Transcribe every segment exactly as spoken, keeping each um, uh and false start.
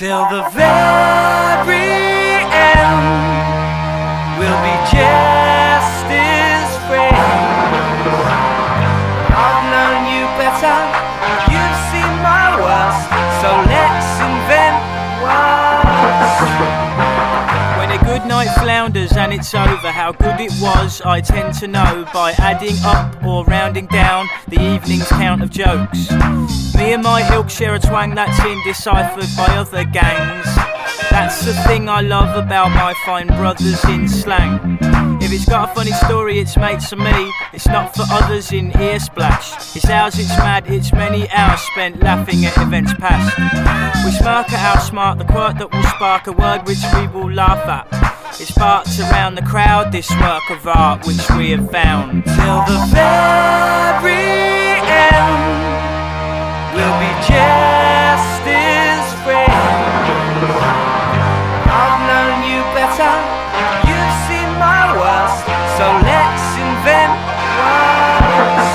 Till the very end, we'll be just as friends. I've known you better, you've seen my worst, so let's invent words. When a good night flounders and it's over, how good it was I tend to know by adding up or rounding down the evening's count of jokes. Me and my ilk share a twang that's indeciphered by other gangs. That's the thing I love about my fine brothers in slang. If it's got a funny story, it's mates for me. It's not for others in ear splash. It's ours, it's mad, it's many hours spent laughing at events past. We smirk at our smart, the quirk that will spark a word which we will laugh at. It sparks around the crowd, this work of art which we have found. Till the very end, we'll be just as friends. I've known you better, you've seen my worst, so let's invent words.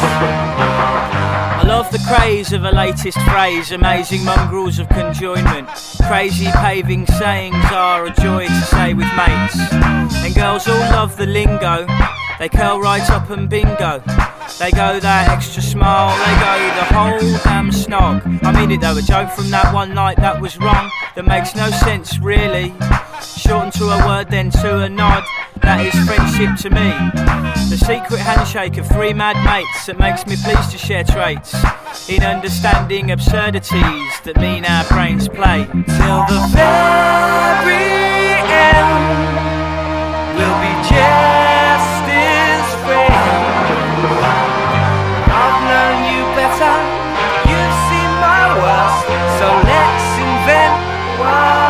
I love the craze of a latest phrase, amazing mongrels of conjoinment. Crazy paving sayings are a joy to say with mates. And girls all love the lingo, they curl right up and bingo. They go that extra smile, they go the whole damn snog. I mean it though, a joke from that one night that was wrong, that makes no sense really. Shortened to a word then to a nod, that is friendship to me. The secret handshake of three mad mates that makes me pleased to share traits in understanding absurdities that mean our brains play. Till the very end, we'll be just as friends. I've known you better, you've seen my worst, so let's invent words.